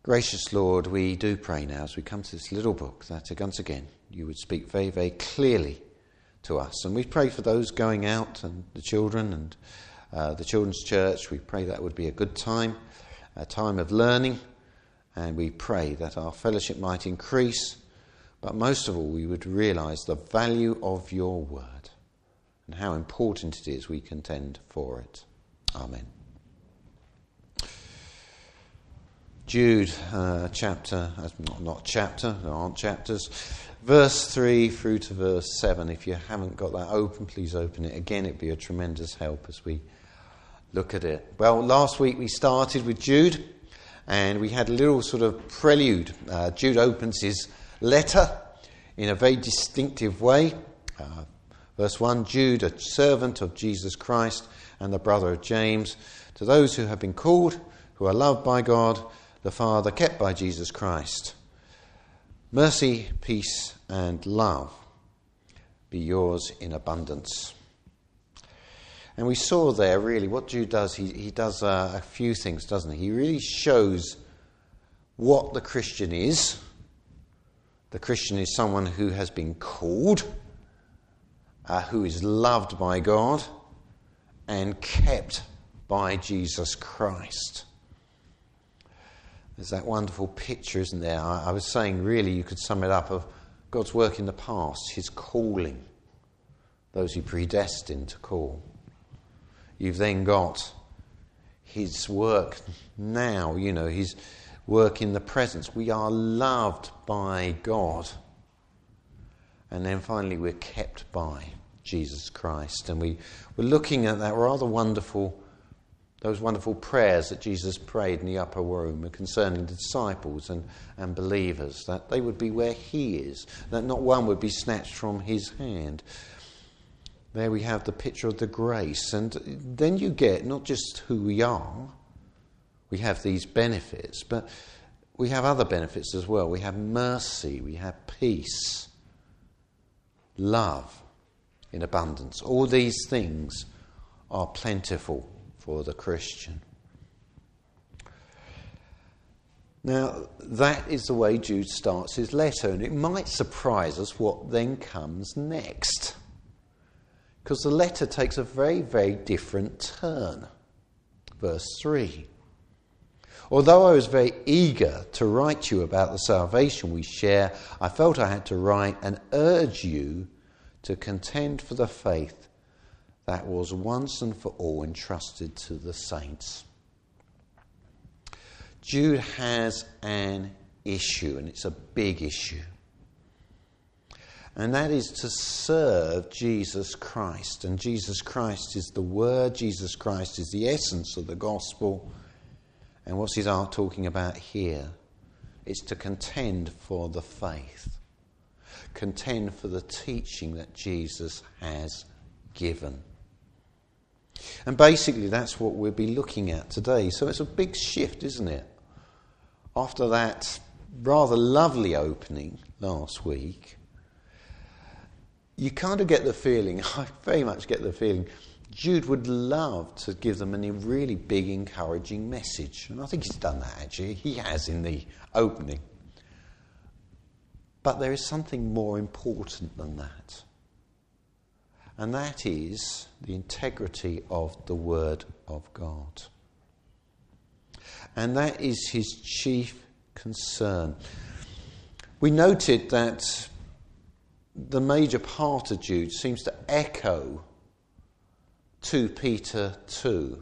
Gracious Lord, we do pray now as we come to this little book that once again you would speak very, very clearly to us. And we pray for those going out and the children and the children's church. We pray that would be a good time, a time of learning. And we pray that our fellowship might increase. But most of all, we would realise the value of your word and how important it is we contend for it. Amen. Jude chapter, not chapter, there aren't chapters, verse 3 through to verse 7. If you haven't got that open, please open it. Again, it'd be a tremendous help as we look at it. Well, last week we started with Jude, and we had a little sort of prelude. Jude opens his letter in a very distinctive way. Verse 1, Jude, a servant of Jesus Christ and the brother of James, to those who have been called, who are loved by God, the Father, kept by Jesus Christ. Mercy, peace, and love be yours in abundance. And we saw there really what Jude does. He does a few things, doesn't he? He really shows what the Christian is. The Christian is someone who has been called, who is loved by God, and kept by Jesus Christ. There's that wonderful picture, isn't there? I was saying, really, you could sum it up of God's work in the past, his calling, those he predestined to call. You've then got his work now, his work in the present. We are loved by God. And then finally, we're kept by Jesus Christ. And we're looking at that rather wonderful, those wonderful prayers that Jesus prayed in the upper room concerning the disciples and believers, that they would be where he is, that not one would be snatched from his hand. There we have the picture of the grace. And then you get not just who we are, we have these benefits, but we have other benefits as well. We have mercy, we have peace, love in abundance. All these things are plentiful for the Christian. Now, that is the way Jude starts his letter, and it might surprise us what then comes next, because the letter takes a very, very different turn. Verse 3. Although I was very eager to write you about the salvation we share, I felt I had to write and urge you to contend for the faith that was once and for all entrusted to the saints. Jude has an issue, and it's a big issue. And that is to serve Jesus Christ. And Jesus Christ is the Word. Jesus Christ is the essence of the gospel. And what's he talking about here? It's to contend for the faith. Contend for the teaching that Jesus has given. And basically that's what we'll be looking at today. So it's a big shift, isn't it? After that rather lovely opening last week, you kind of get the feeling, I very much get the feeling, Jude would love to give them a really big, encouraging message. And I think he's done that, actually. He has in the opening. But there is something more important than that. And that is the integrity of the Word of God. And that is his chief concern. We noted that the major part of Jude seems to echo 2 Peter 2.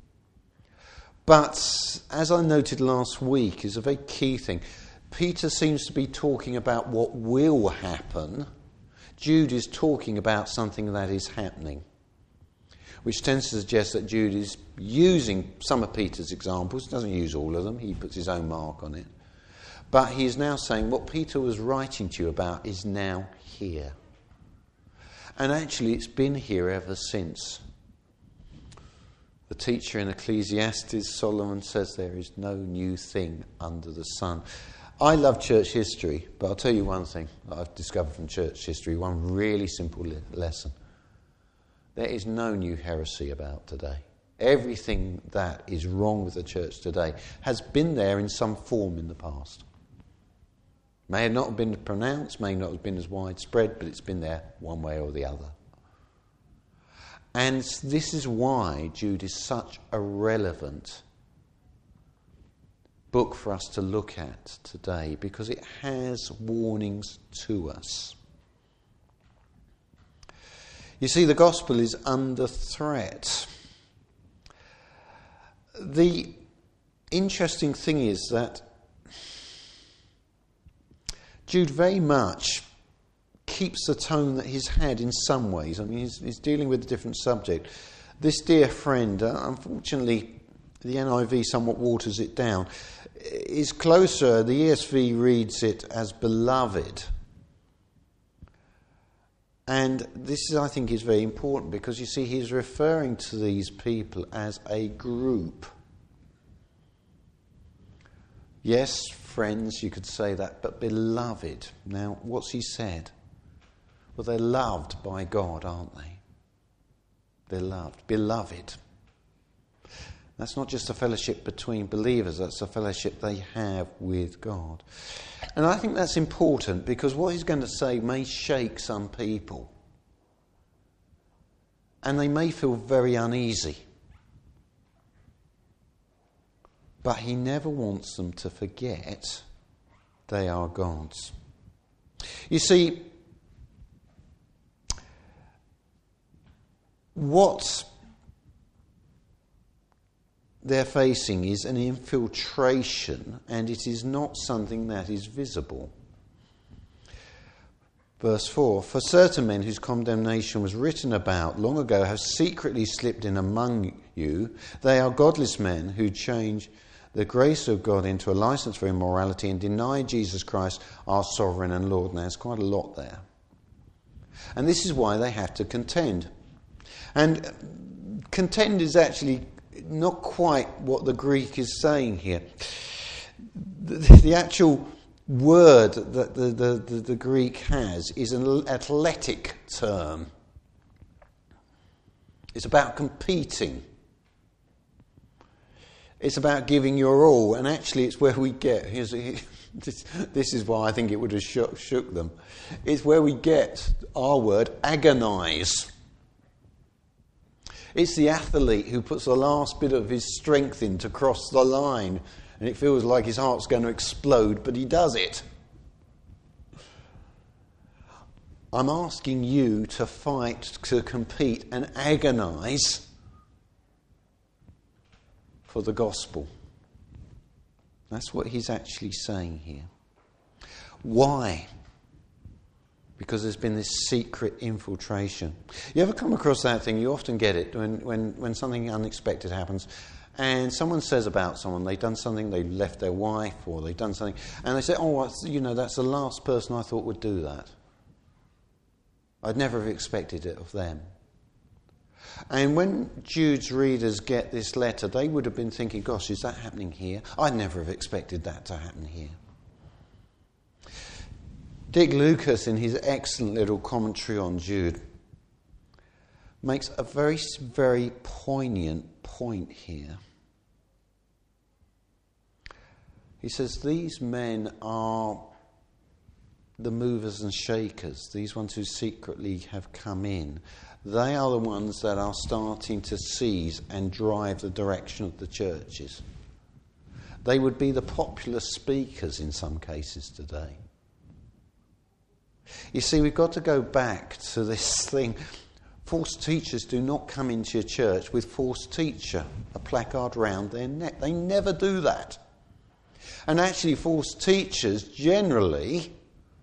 But, as I noted last week, is a very key thing. Peter seems to be talking about what will happen. Jude is talking about something that is happening, which tends to suggest that Jude is using some of Peter's examples. He doesn't use all of them. He puts his own mark on it. But he is now saying what Peter was writing to you about is now here. And actually it's been here ever since. The teacher in Ecclesiastes, Solomon, says there is no new thing under the sun. I love church history, but I'll tell you one thing that I've discovered from church history, one really simple lesson. There is no new heresy about today. everything that is wrong with the church today has been there in some form in the past. May not have been pronounced, may not have been as widespread, but it's been there one way or the other. And this is why Jude is such a relevant book for us to look at today, because it has warnings to us. You see, the gospel is under threat. The interesting thing is that Jude very much keeps the tone that he's had in some ways. I mean, he's dealing with a different subject. This dear friend, unfortunately, the NIV somewhat waters it down, is closer. The ESV reads it as beloved. And this, I think, is very important because, you see, he's referring to these people as a group. Yes, friends, you could say that, but beloved. Now, what's he said? Well, they're loved by God, aren't they? They're loved. Beloved. That's not just a fellowship between believers, that's a fellowship they have with God. And I think that's important because what he's going to say may shake some people. And they may feel very uneasy. But he never wants them to forget they are God's. You see, what they're facing is an infiltration, and it is not something that is visible. Verse 4, for certain men whose condemnation was written about long ago have secretly slipped in among you. They are godless men who change the grace of God into a license for immorality and deny Jesus Christ, our sovereign and Lord. Now, there's quite a lot there. And this is why they have to contend. And contend is actually not quite what the Greek is saying here. The actual word that the Greek has is an athletic term. It's about competing. It's about giving your all, and actually it's where we get, this is why I think it would have shook them, it's where we get our word agonise. It's the athlete who puts the last bit of his strength in to cross the line, and it feels like his heart's going to explode, but he does it. I'm asking you to fight, to compete, and agonise for the gospel. That's what he's actually saying here. Why? Because there's been this secret infiltration. You ever come across that thing? You often get it when something unexpected happens and someone says about someone, they've done something, they left their wife or they've done something, and they say, that's the last person I thought would do that. I'd never have expected it of them. And when Jude's readers get this letter, they would have been thinking, gosh, is that happening here? I'd never have expected that to happen here. Dick Lucas, in his excellent little commentary on Jude, makes a very, very poignant point here. He says, these men are the movers and shakers, these ones who secretly have come in. They are the ones that are starting to seize and drive the direction of the churches. They would be the popular speakers in some cases today. You see, we've got to go back to this thing. False teachers do not come into your church with false teacher, a placard round their neck. They never do that. And actually, false teachers generally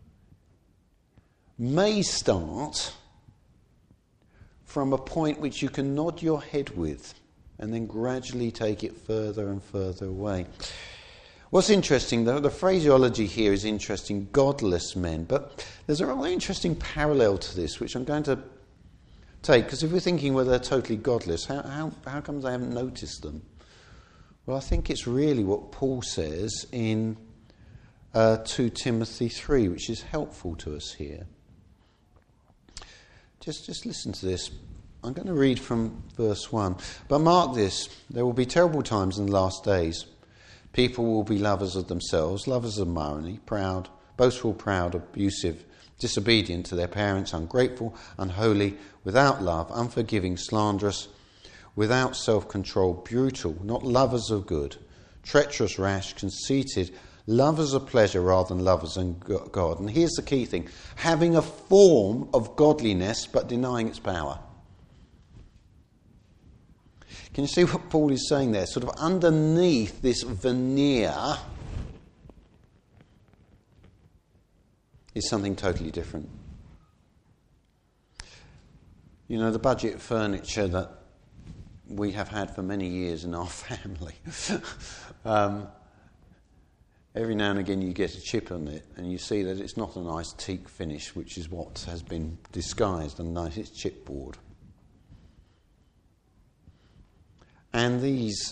may start from a point which you can nod your head with and then gradually take it further and further away. What's interesting, though, the phraseology here is interesting, godless men, but there's a really interesting parallel to this, which I'm going to take, because if we're thinking, well, they're totally godless, how come they haven't noticed them? Well, I think it's really what Paul says in 2 Timothy 3, which is helpful to us here. Just listen to this. I'm going to read from verse 1. But mark this, there will be terrible times in the last days. People will be lovers of themselves, lovers of money, proud, boastful, proud, abusive, disobedient to their parents, ungrateful, unholy, without love, unforgiving, slanderous, without self-control, brutal, not lovers of good, treacherous, rash, conceited, lovers of pleasure rather than lovers of God. And here's the key thing: having a form of godliness but denying its power. Can you see what Paul is saying there? Sort of underneath this veneer is something totally different. You know, the budget furniture that we have had for many years in our family. Every now and again you get a chip on it and you see that it's not a nice teak finish, which is what has been disguised and nice, it's chipboard. And these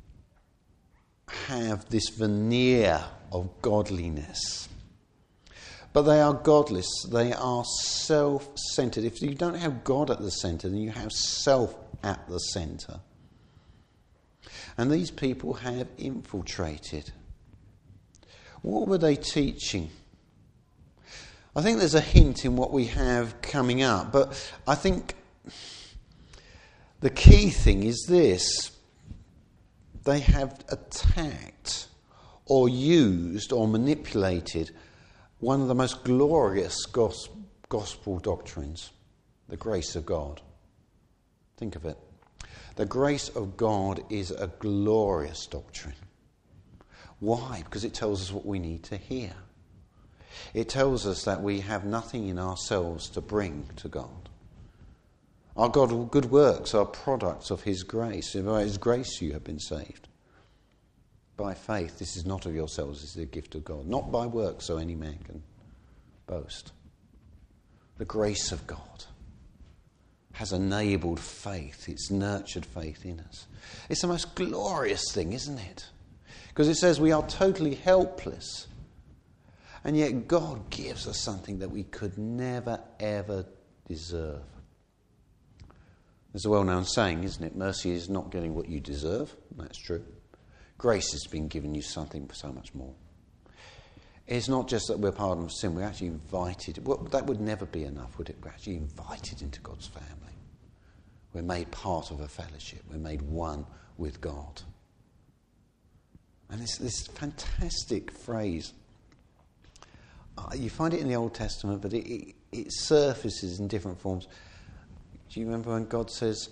have this veneer of godliness. But they are godless. They are self-centered. If you don't have God at the centre, then you have self at the centre. And these people have infiltrated. What were they teaching? I think there's a hint in what we have coming up, but I think the key thing is this: they have attacked or used or manipulated one of the most glorious gospel doctrines, the grace of God. Think of it. The grace of God is a glorious doctrine. Why? Because it tells us what we need to hear. It tells us that we have nothing in ourselves to bring to God. Our good works are products of His grace. By His grace you have been saved. By faith, this is not of yourselves, this is a gift of God. Not by works, so any man can boast. The grace of God has enabled faith. It's nurtured faith in us. It's the most glorious thing, isn't it? Because it says we are totally helpless. And yet God gives us something that we could never, ever deserve. There's a well-known saying, isn't it? Mercy is not getting what you deserve. That's true. Grace has been given you something so much more. It's not just that we're pardoned of sin, we're actually invited. Well, that would never be enough, would it? We're actually invited into God's family. We're made part of a fellowship. We're made one with God. And this fantastic phrase, you find it in the Old Testament, but it surfaces in different forms. Do you remember when God says,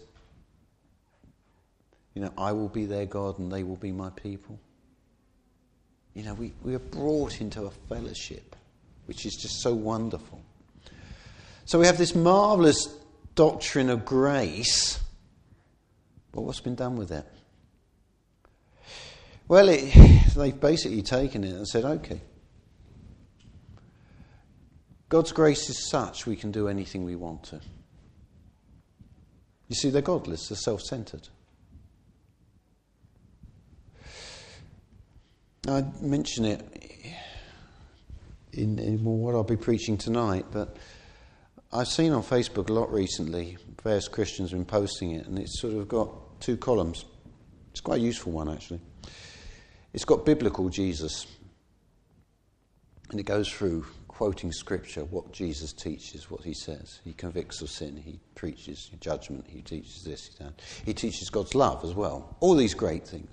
you know, I will be their God and they will be my people? You know, we are brought into a fellowship, which is just so wonderful. So we have this marvellous doctrine of grace, but what's been done with it? Well, they've basically taken it and said, okay, God's grace is such we can do anything we want to. You see, they're godless, they're self-centered. I mention it in what I'll be preaching tonight, but I've seen on Facebook a lot recently, various Christians have been posting it, and it's sort of got two columns. It's quite a useful one, actually. It's got biblical Jesus, and it goes through quoting scripture, what Jesus teaches, what he says. He convicts of sin, he preaches judgment, he teaches this, he teaches God's love as well. All these great things.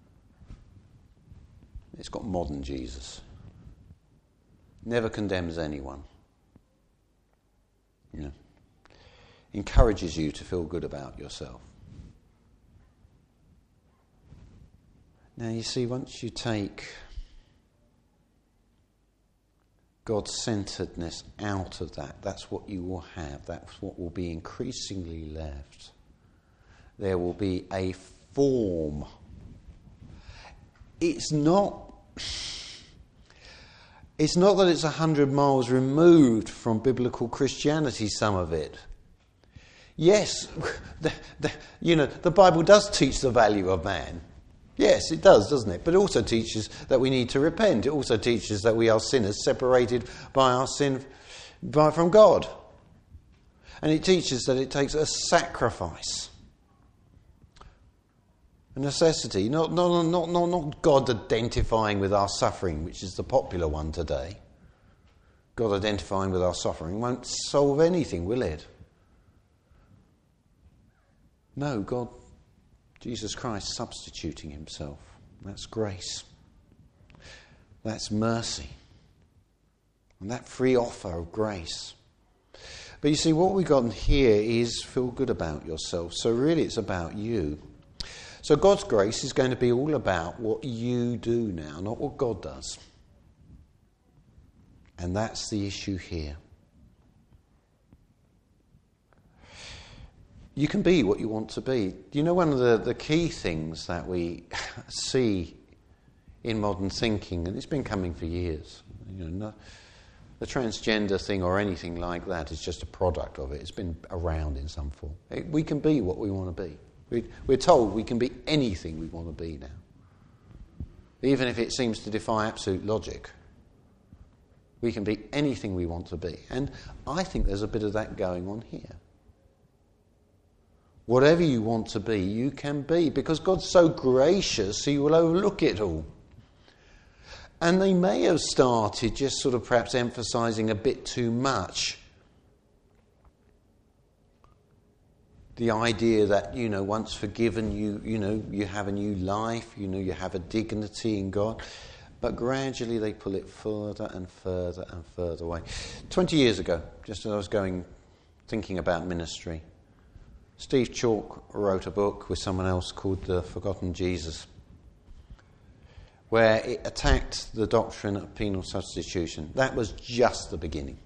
It's got modern Jesus. Never condemns anyone. You know, encourages you to feel good about yourself. Now you see, once you take God-centeredness out of that, that's what you will have. That's what will be increasingly left. There will be a form. It's not that it's 100 miles removed from biblical Christianity, some of it. Yes, the Bible does teach the value of man. Yes, it does, doesn't it? But it also teaches that we need to repent. It also teaches that we are sinners separated by our sin from God. And it teaches that it takes a sacrifice, a necessity, not God identifying with our suffering, which is the popular one today. God identifying with our suffering won't solve anything, will it? No, God, Jesus Christ substituting himself. That's grace. That's mercy. And that free offer of grace. But you see, what we've got here is feel good about yourself. So really it's about you. So God's grace is going to be all about what you do now, not what God does. And that's the issue here. You can be what you want to be. You know, one of the key things that we see in modern thinking, and it's been coming for years, the transgender thing or anything like that is just a product of it. It's been around in some form. We can be what we want to be. We're told we can be anything we want to be now. Even if it seems to defy absolute logic. We can be anything we want to be. And I think there's a bit of that going on here. Whatever you want to be, you can be. Because God's so gracious, he will overlook it all. And they may have started just sort of perhaps emphasising a bit too much the idea that, once forgiven, you have a new life, you have a dignity in God. But gradually they pull it further and further and further away. 20 years ago, just as I was thinking about ministry, Steve Chalke wrote a book with someone else called The Forgotten Jesus, where it attacked the doctrine of penal substitution. That was just the beginning.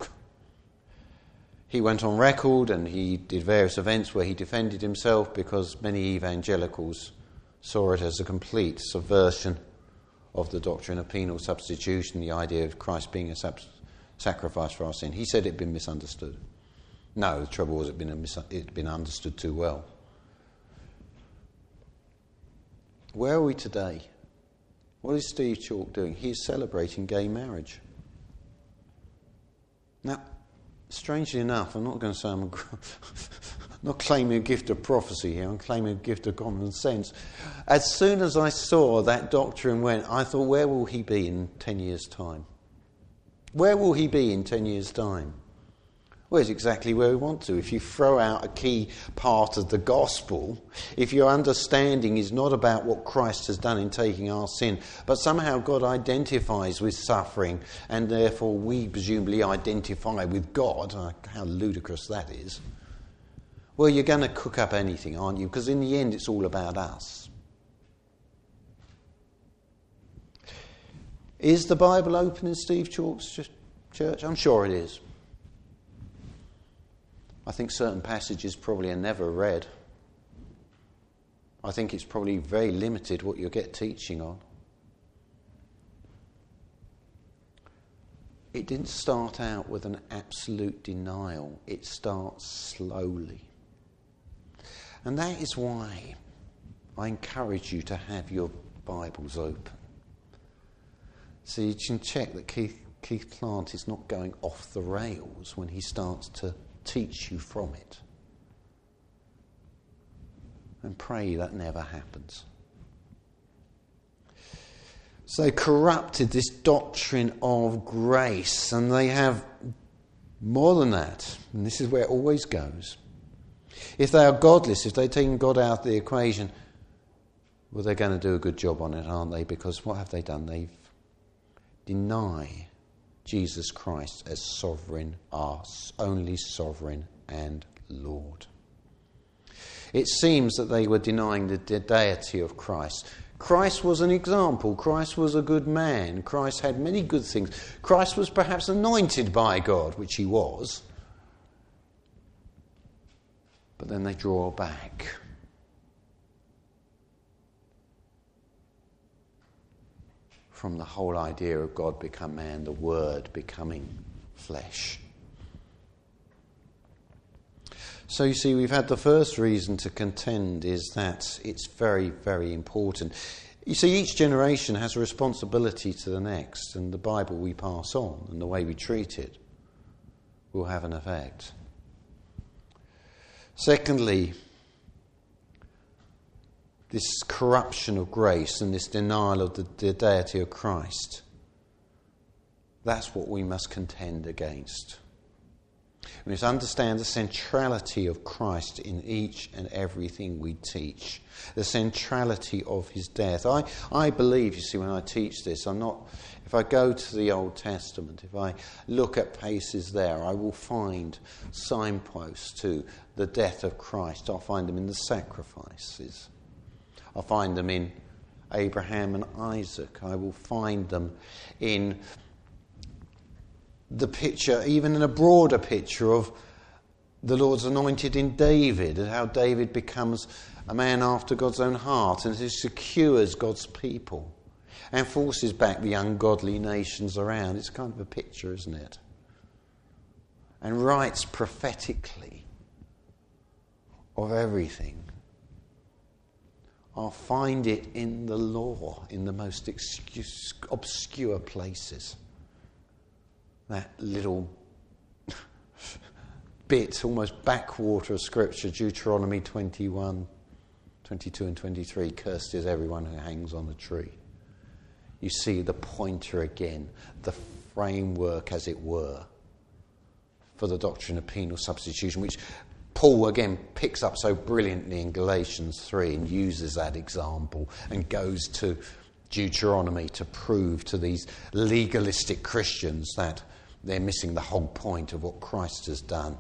He went on record and he did various events where he defended himself because many evangelicals saw it as a complete subversion of the doctrine of penal substitution, the idea of Christ being a sacrifice for our sin. He said it had been misunderstood. No, the trouble was it had been understood too well. Where are we today? What is Steve Chalke doing? He's celebrating gay marriage. Now, strangely enough, I'm not going to say I'm not claiming a gift of prophecy here, I'm claiming a gift of common sense. As soon as I saw that doctrine went, I thought, where will he be in 10 years' time? Where will he be in 10 years' time? Well, it's exactly where we want to. If you throw out a key part of the gospel, if your understanding is not about what Christ has done in taking our sin, but somehow God identifies with suffering, and therefore we presumably identify with God, how ludicrous that is, well, you're going to cook up anything, aren't you? Because in the end, it's all about us. Is the Bible open in Steve Chalke's church? I'm sure it is. I think certain passages probably are never read. I think it's probably very limited what you'll get teaching on. It didn't start out with an absolute denial. It starts slowly. And that is why I encourage you to have your Bibles open. So you can check that Keith Plant is not going off the rails when he starts to teach you from it. And pray that never happens. So they corrupted this doctrine of grace, and they have more than that. And this is where it always goes. If they are godless, if they've taken God out of the equation, well, they're going to do a good job on it, aren't they? Because what have they done? They've denied Jesus Christ as sovereign, our only sovereign and Lord. It seems that they were denying the deity of Christ. Christ was an example. Christ was a good man. Christ had many good things. Christ was perhaps anointed by God, which he was. But then they draw back. From the whole idea of God become man, the Word becoming flesh. So you see, we've had the first reason to contend is that it's very, very important. You see, each generation has a responsibility to the next, and the Bible we pass on and the way we treat it will have an effect. Secondly, this corruption of grace and this denial of the deity of Christ. That's what we must contend against. We must understand the centrality of Christ in each and everything we teach. The centrality of his death. I believe, you see, when I teach this, if I go to the Old Testament, if I look at places there, I will find signposts to the death of Christ. I'll find them in the sacrifices. I'll find them in Abraham and Isaac. I will find them in the picture, even in a broader picture of the Lord's anointed in David, and how David becomes a man after God's own heart, and he secures God's people and forces back the ungodly nations around. It's kind of a picture, isn't it? And writes prophetically of everything. I'll find it in the law, in the most obscure places. That little bit, almost backwater of Scripture, Deuteronomy 21, 22 and 23, cursed is everyone who hangs on a tree. You see the pointer again, the framework, as it were, for the doctrine of penal substitution, which Paul again picks up so brilliantly in Galatians 3 and uses that example and goes to Deuteronomy to prove to these legalistic Christians that they're missing the whole point of what Christ has done.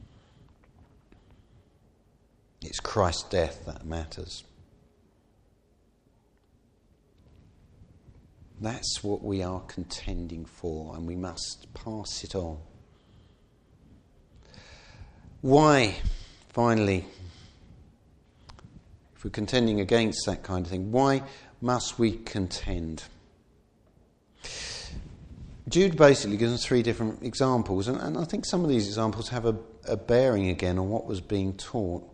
It's Christ's death that matters. That's what we are contending for, and we must pass it on. Why, finally, if we're contending against that kind of thing, why must we contend? Jude basically gives us three different examples, and I think some of these examples have a bearing again on what was being taught.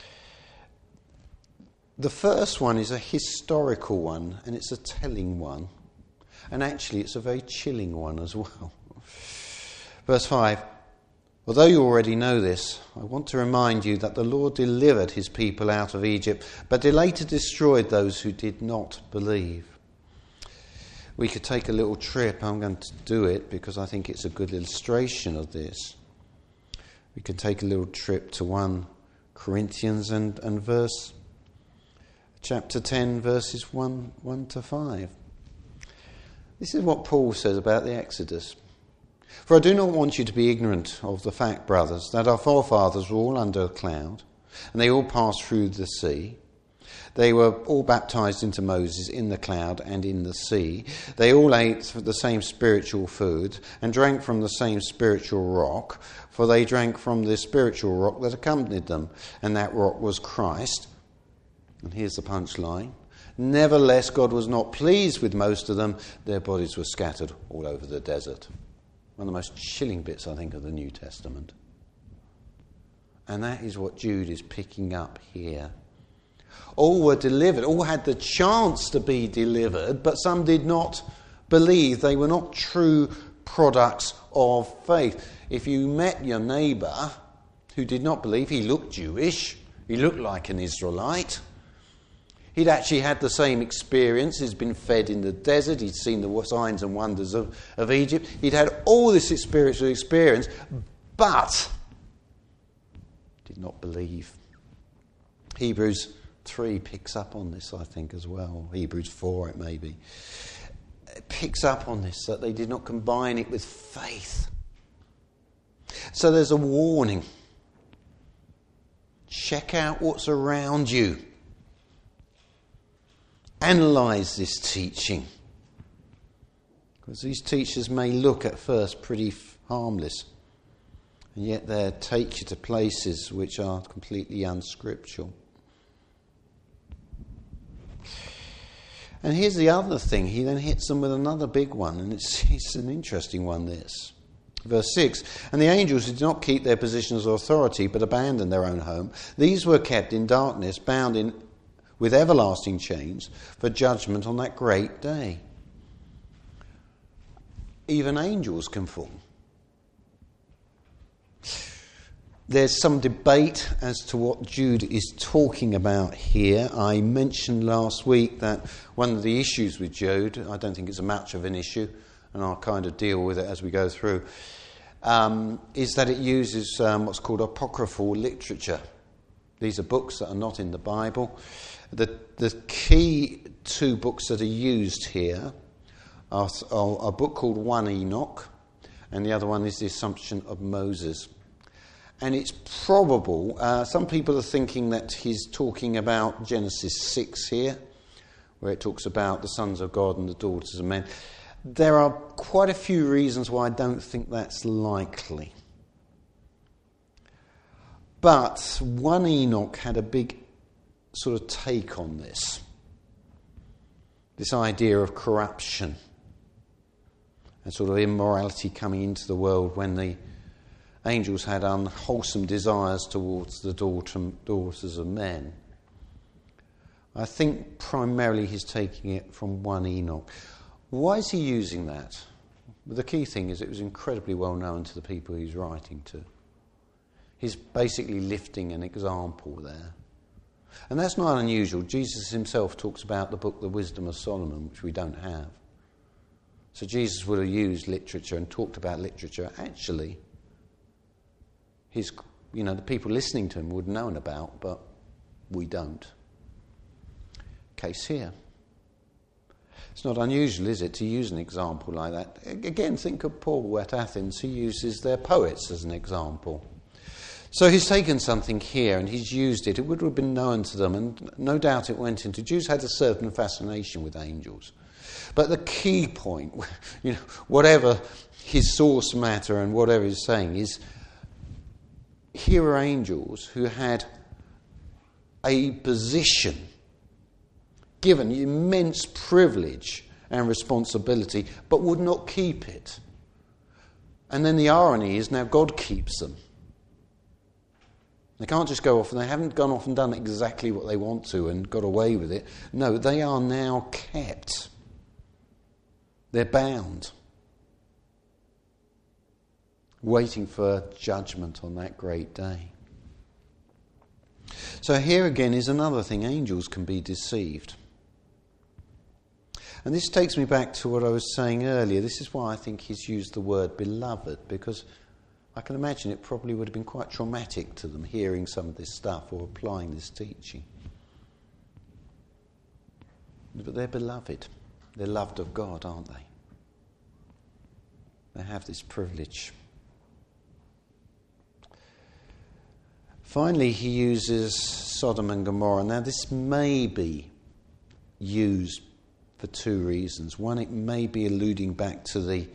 The first one is a historical one, and it's a telling one, and actually it's a very chilling one as well. Verse 5, although you already know this, I want to remind you that the Lord delivered his people out of Egypt, but later destroyed those who did not believe. We could take a little trip. I'm going to do it because I think it's a good illustration of this. We can take a little trip to 1 Corinthians and chapter 10, verses 1 to 5. This is what Paul says about the Exodus. For I do not want you to be ignorant of the fact, brothers, that our forefathers were all under a cloud, and they all passed through the sea. They were all baptized into Moses in the cloud and in the sea. They all ate the same spiritual food and drank from the same spiritual rock, for they drank from the spiritual rock that accompanied them, and that rock was Christ. And here's the punchline. Nevertheless, God was not pleased with most of them. Their bodies were scattered all over the desert. One of the most chilling bits, I think, of the New Testament. And that is what Jude is picking up here. All were delivered, all had the chance to be delivered, but some did not believe. They were not true products of faith. If you met your neighbour who did not believe, he looked Jewish, he looked like an Israelite. He'd actually had the same experience. He'd been fed in the desert. He'd seen the signs and wonders of Egypt. He'd had all this spiritual experience, but did not believe. Hebrews 3 picks up on this, I think, as well. Hebrews 4, it may be. It picks up on this, that they did not combine it with faith. So there's a warning. Check out what's around you. Analyse this teaching. Because these teachers may look at first pretty harmless, and yet they take you to places which are completely unscriptural. And here's the other thing. He then hits them with another big one, and it's an interesting one, this. Verse 6, and the angels who did not keep their positions of authority, but abandoned their own home, these were kept in darkness, bound with everlasting chains, for judgment on that great day. Even angels can fall. There's some debate as to what Jude is talking about here. I mentioned last week that one of the issues with Jude, I don't think it's much of an issue, and I'll kind of deal with it as we go through, is that it uses what's called apocryphal literature. These are books that are not in the Bible. The key two books that are used here are a book called 1 Enoch, and the other one is the Assumption of Moses. And it's probable, some people are thinking that he's talking about Genesis 6 here, where it talks about the sons of God and the daughters of men. There are quite a few reasons why I don't think that's likely. But 1 Enoch had a big sort of take on this idea of corruption and sort of immorality coming into the world when the angels had unwholesome desires towards the daughters of men. I think primarily he's taking it from 1 Enoch. Why is he using that? Well, the key thing is it was incredibly well known to the people he's writing to. He's basically lifting an example there. And that's not unusual. Jesus himself talks about the book The Wisdom of Solomon, which we don't have. So Jesus would have used literature and talked about literature actually the people listening to him would have known about, but we don't. Case here. It's not unusual, is it, to use an example like that? Again, think of Paul at Athens. He uses their poets as an example. So he's taken something here and he's used it. It would have been known to them, and no doubt it went into. Jews had a certain fascination with angels. But the key point, whatever his source matter and whatever he's saying is, here are angels who had a position, given immense privilege and responsibility, but would not keep it. And then the irony is now God keeps them. They can't just go off, and they haven't gone off and done exactly what they want to and got away with it. No, they are now kept. They're bound, waiting for judgment on that great day. So here again is another thing. Angels can be deceived. And this takes me back to what I was saying earlier. This is why I think he's used the word beloved, because I can imagine it probably would have been quite traumatic to them hearing some of this stuff or applying this teaching. But they're beloved. They're loved of God, aren't they? They have this privilege. Finally, he uses Sodom and Gomorrah. Now, this may be used for two reasons. One, it may be alluding back to the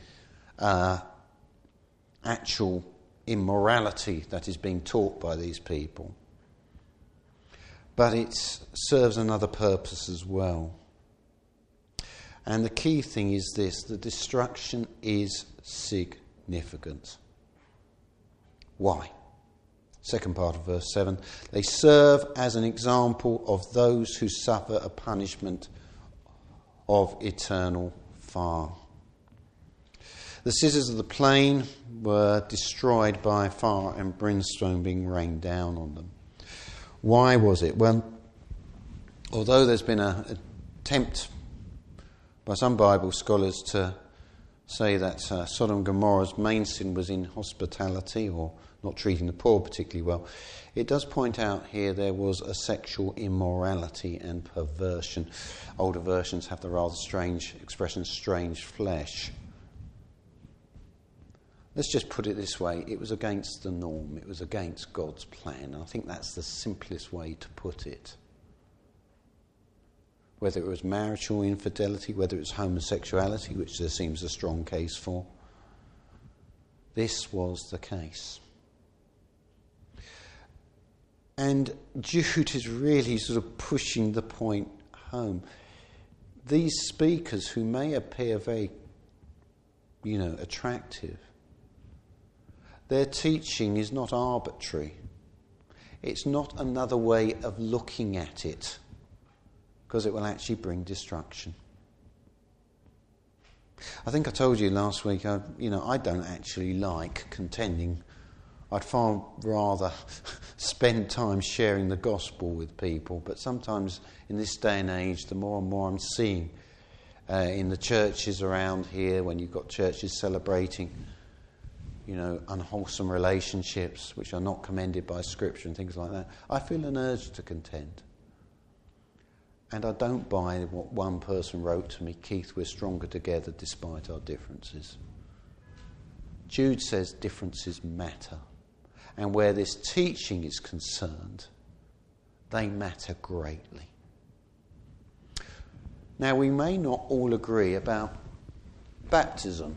actual immorality that is being taught by these people. But it serves another purpose as well. And the key thing is this: the destruction is significant. Why? Second part of verse 7. They serve as an example of those who suffer a punishment of eternal fire. The cities of the plain were destroyed by fire and brimstone being rained down on them. Why was it? Well, although there's been an attempt by some Bible scholars to say that Sodom and Gomorrah's main sin was inhospitality, or not treating the poor particularly well, it does point out here there was a sexual immorality and perversion. Older versions have the rather strange expression, strange flesh. Let's just put it this way: it was against the norm, it was against God's plan. I think that's the simplest way to put it. Whether it was marital infidelity, whether it was homosexuality, which there seems a strong case for, this was the case. And Jude is really sort of pushing the point home. These speakers, who may appear very, attractive, their teaching is not arbitrary. It's not another way of looking at it, because it will actually bring destruction. I think I told you last week, I don't actually like contending I'd far rather spend time sharing the gospel with people, but sometimes in this day and age, the more and more I'm seeing in the churches around here, when you've got churches celebrating, unwholesome relationships which are not commended by Scripture and things like that, I feel an urge to contend. And I don't buy what one person wrote to me, Keith, we're stronger together despite our differences. Jude says differences matter. And where this teaching is concerned, they matter greatly. Now, we may not all agree about baptism.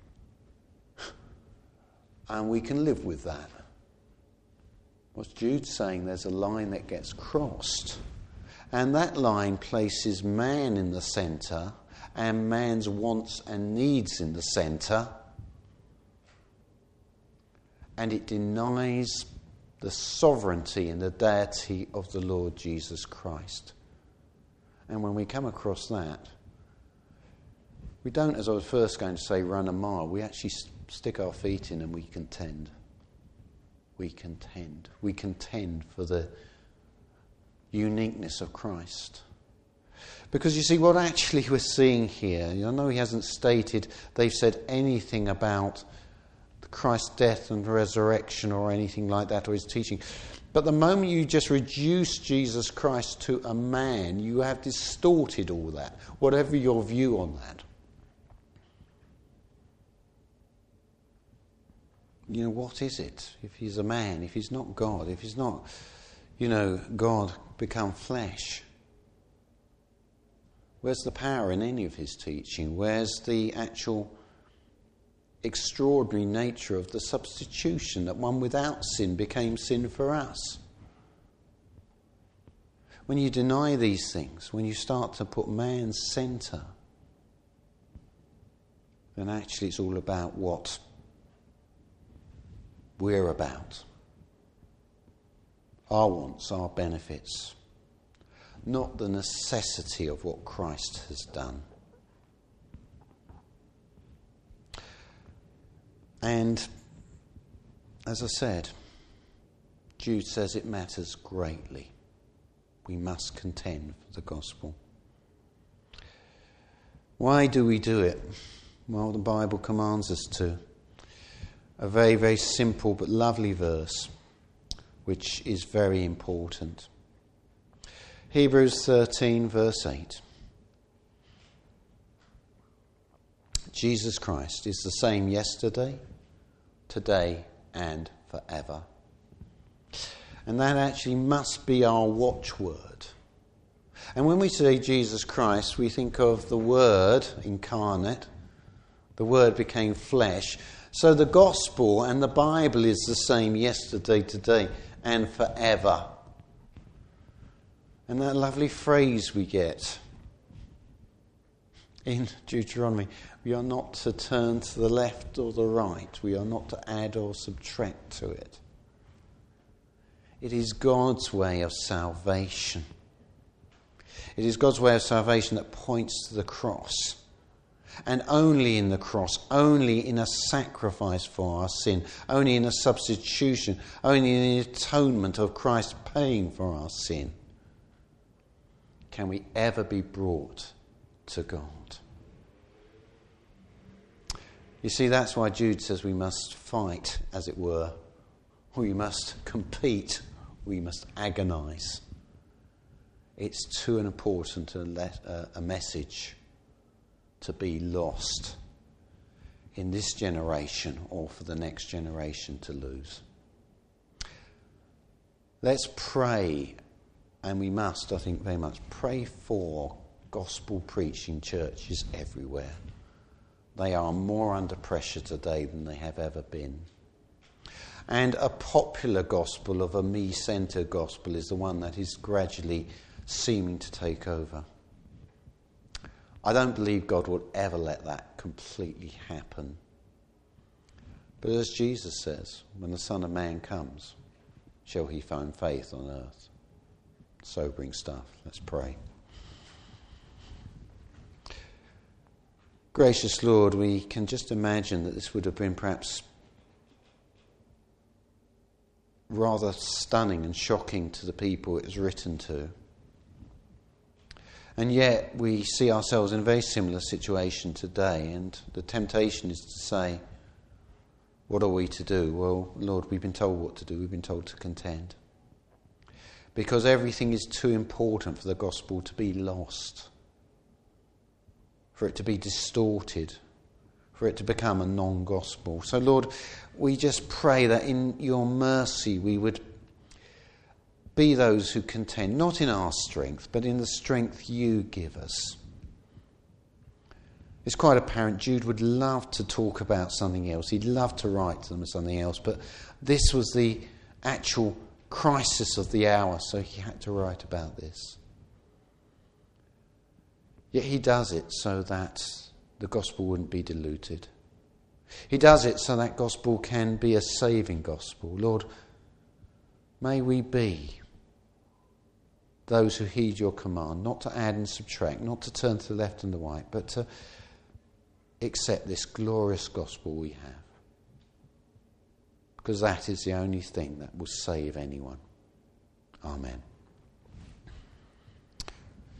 And we can live with that. What's Jude saying? There's a line that gets crossed. And that line places man in the centre and man's wants and needs in the centre. And it denies the sovereignty and the deity of the Lord Jesus Christ. And when we come across that, we don't, as I was first going to say, run a mile. We actually stick our feet in and we contend. We contend. We contend for the uniqueness of Christ. Because you see, what actually we're seeing here, I know he hasn't stated, they've said anything about Christ's death and resurrection or anything like that, or his teaching. But the moment you just reduce Jesus Christ to a man, you have distorted all that, whatever your view on that. What is it if he's a man, if he's not God, if he's not, God become flesh? Where's the power in any of his teaching? Where's the actual extraordinary nature of the substitution, that one without sin became sin for us? When you deny these things, when you start to put man's centre, then actually it's all about what we're about. Our wants, our benefits, not the necessity of what Christ has done. And as I said, Jude says it matters greatly. We must contend for the gospel. Why do we do it? Well, the Bible commands us to. A very, very simple but lovely verse, which is very important. Hebrews 13, verse 8. Jesus Christ is the same yesterday, today, and forever. And that actually must be our watchword. And when we say Jesus Christ, we think of the Word incarnate. The Word became flesh. So the gospel and the Bible is the same yesterday, today, and forever. And that lovely phrase we get in Deuteronomy, we are not to turn to the left or the right. We are not to add or subtract to it. It is God's way of salvation. It is God's way of salvation that points to the cross. And only in the cross, only in a sacrifice for our sin, only in a substitution, only in the atonement of Christ paying for our sin, can we ever be brought to God. You see, that's why Jude says we must fight, as it were. We must compete. We must agonise. It's too important a message to be lost in this generation or for the next generation to lose. Let's pray, and we must, I think, very much pray for gospel preaching churches everywhere. They are more under pressure today than they have ever been. And a popular gospel of a me-centred gospel is the one that is gradually seeming to take over. I don't believe God would ever let that completely happen. But as Jesus says, when the Son of Man comes, shall he find faith on earth? Sobering stuff. Let's pray. Gracious Lord, we can just imagine that this would have been perhaps rather stunning and shocking to the people it was written to. And yet we see ourselves in a very similar situation today, and the temptation is to say, what are we to do? Well, Lord, we've been told what to do. We've been told to contend. Because everything is too important for the gospel to be lost, for it to be distorted, for it to become a non-gospel. So, Lord, we just pray that in your mercy we would be those who contend, not in our strength, but in the strength you give us. It's quite apparent Jude would love to talk about something else. He'd love to write to them something else, but this was the actual crisis of the hour, so he had to write about this. Yet he does it so that the gospel wouldn't be diluted. He does it so that gospel can be a saving gospel. Lord, may we be those who heed your command, not to add and subtract, not to turn to the left and the right, but to accept this glorious gospel we have. Because that is the only thing that will save anyone. Amen.